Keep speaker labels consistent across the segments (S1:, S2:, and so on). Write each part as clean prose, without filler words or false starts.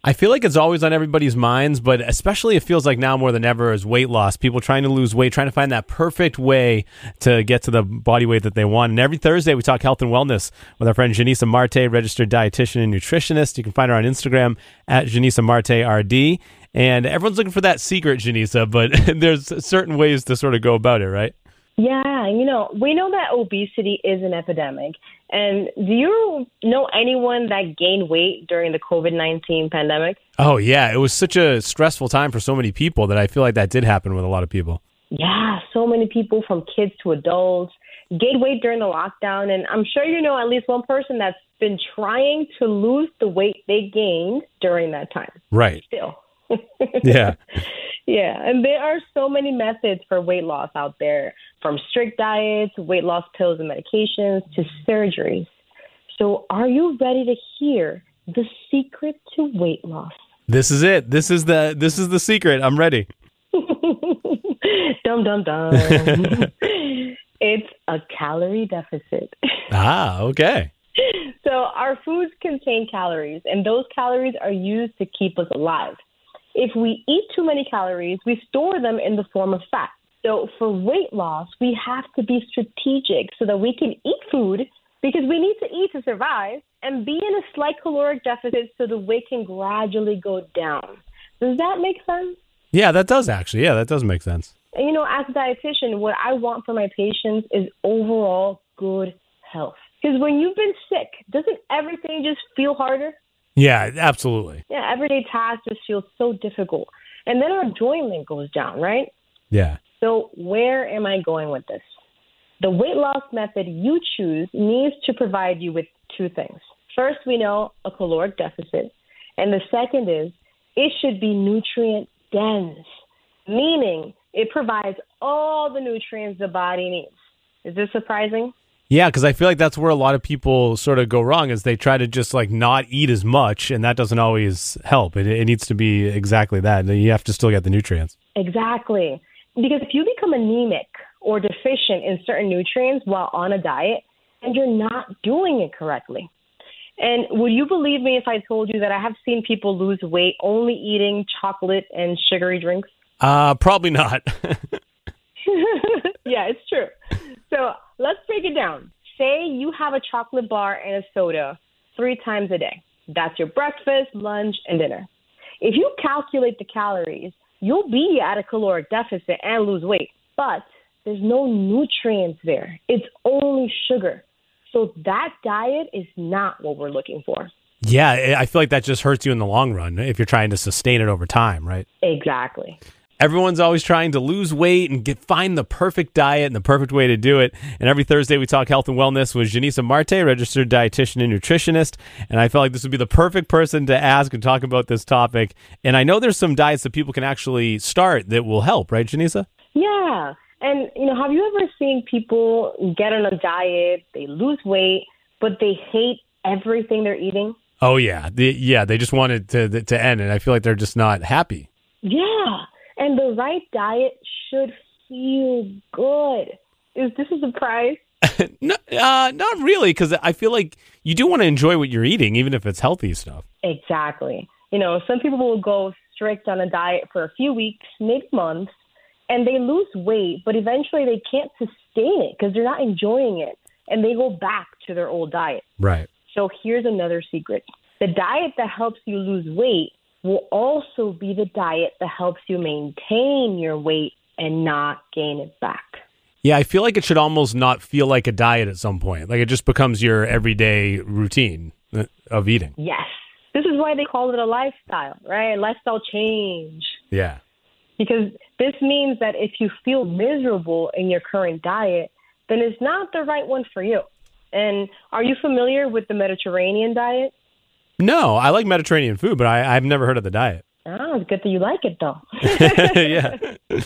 S1: I feel like it's always on everybody's minds, but especially it feels like now more than ever is weight loss. People trying to lose weight, trying to find that perfect way to get to the body weight that they want. And every Thursday we talk health and wellness with our friend Janissa Marte, registered dietitian and nutritionist. You can find her on Instagram at Janissa Marte RD. And everyone's looking for that secret, Janissa, but there's certain ways to sort of go about it, right?
S2: Yeah, we know that obesity is an epidemic. And do you know anyone that gained weight during the COVID-19 pandemic?
S1: Oh, yeah. It was such a stressful time for so many people that I feel like that did happen with a lot of people.
S2: Yeah, so many people from kids to adults gained weight during the lockdown. And I'm sure you know at least one person that's been trying to lose the weight they gained during that time.
S1: Right.
S2: Still.
S1: Yeah.
S2: Yeah, and there are so many methods for weight loss out there, from strict diets, weight loss pills and medications, to surgeries. So are you ready to hear the secret to weight loss?
S1: This is it. This is the secret. I'm ready.
S2: Dum, dum, dum. It's a calorie deficit.
S1: Ah, okay.
S2: So our foods contain calories, and those calories are used to keep us alive. If we eat too many calories, we store them in the form of fat. So for weight loss, we have to be strategic so that we can eat food because we need to eat to survive, and be in a slight caloric deficit so the weight can gradually go down. Does that make sense?
S1: Yeah, that does actually. Yeah, that does make sense.
S2: And, as a dietitian, what I want for my patients is overall good health. Because when you've been sick, doesn't everything just feel harder?
S1: Yeah, absolutely.
S2: Yeah, everyday tasks just feel so difficult. And then our enjoyment goes down, right?
S1: Yeah.
S2: So where am I going with this? The weight loss method you choose needs to provide you with two things. First, we know a caloric deficit. And the second is it should be nutrient dense, meaning it provides all the nutrients the body needs. Is this surprising?
S1: Yeah, because I feel like that's where a lot of people sort of go wrong is they try to just like not eat as much, and that doesn't always help. It needs to be exactly that. You have to still get the nutrients.
S2: Exactly. Because if you become anemic or deficient in certain nutrients while on a diet, then you're not doing it correctly. And would you believe me if I told you that I have seen people lose weight only eating chocolate and sugary drinks?
S1: Probably not.
S2: Yeah, it's true. So let's break it down. Say you have a chocolate bar and a soda 3 times a day. That's your breakfast, lunch, and dinner. If you calculate the calories, you'll be at a caloric deficit and lose weight. But there's no nutrients there. It's only sugar. So that diet is not what we're looking for.
S1: Yeah, I feel like that just hurts you in the long run if you're trying to sustain it over time, right?
S2: Exactly.
S1: Everyone's always trying to lose weight and find the perfect diet and the perfect way to do it. And every Thursday we talk health and wellness with Janissa Marte, registered dietitian and nutritionist. And I felt like this would be the perfect person to ask and talk about this topic. And I know there's some diets that people can actually start that will help, right, Janissa?
S2: Yeah. And, have you ever seen people get on a diet, they lose weight, but they hate everything they're eating?
S1: Oh, yeah. They just want it to end, and I feel like they're just not happy.
S2: Yeah. And the right diet should feel good. Is this a surprise?
S1: No, not really, because I feel like you do want to enjoy what you're eating, even if it's healthy stuff.
S2: Exactly. Some people will go strict on a diet for a few weeks, maybe months, and they lose weight, but eventually they can't sustain it because they're not enjoying it, and they go back to their old diet.
S1: Right.
S2: So here's another secret. The diet that helps you lose weight will also be the diet that helps you maintain your weight and not gain it back.
S1: Yeah, I feel like it should almost not feel like a diet at some point. Like it just becomes your everyday routine of eating.
S2: Yes. This is why they call it a lifestyle, right? A lifestyle change.
S1: Yeah.
S2: Because this means that if you feel miserable in your current diet, then it's not the right one for you. And are you familiar with the Mediterranean diet?
S1: No, I like Mediterranean food, but I've never heard of the diet.
S2: Oh, it's good that you like it, though.
S1: Yeah.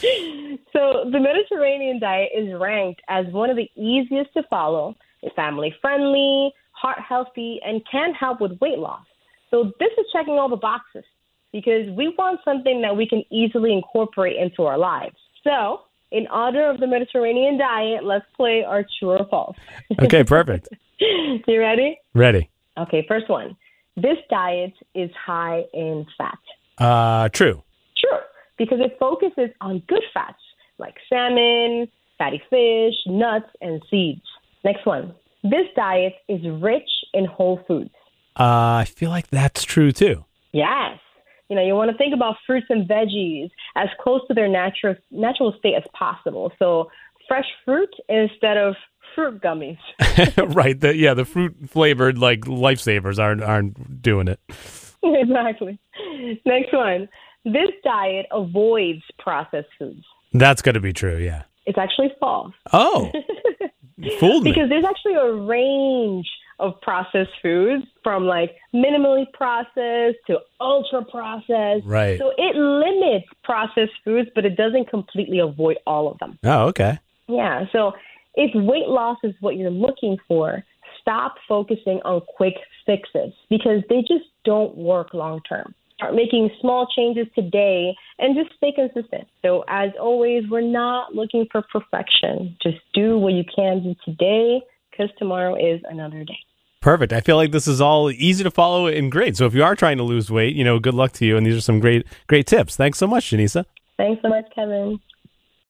S2: So the Mediterranean diet is ranked as one of the easiest to follow. It's family-friendly, heart-healthy, and can help with weight loss. So this is checking all the boxes because we want something that we can easily incorporate into our lives. So in honor of the Mediterranean diet, let's play our true or false.
S1: Okay, perfect.
S2: You ready?
S1: Ready.
S2: Okay, first one. This diet is high in fat.
S1: True.
S2: Sure, because it focuses on good fats like salmon, fatty fish, nuts, and seeds. Next one. This diet is rich in whole foods.
S1: I feel like that's true too.
S2: Yes. You want to think about fruits and veggies as close to their natural state as possible. So fresh fruit instead of fruit gummies.
S1: Right. The fruit flavored like lifesavers aren't doing it.
S2: Exactly. Next one. This diet avoids processed foods.
S1: That's got to be true. Yeah.
S2: It's actually false.
S1: Oh, fooled me.
S2: Because there's actually a range of processed foods from like minimally processed to ultra processed.
S1: Right.
S2: So it limits processed foods, but it doesn't completely avoid all of them.
S1: Oh, okay.
S2: Yeah. So if weight loss is what you're looking for, stop focusing on quick fixes because they just don't work long term. Start making small changes today and just stay consistent. So as always, we're not looking for perfection. Just do what you can do today because tomorrow is another day.
S1: Perfect. I feel like this is all easy to follow and great. So if you are trying to lose weight, good luck to you. And these are some great tips. Thanks so much, Janisa.
S2: Thanks so much, Kevin.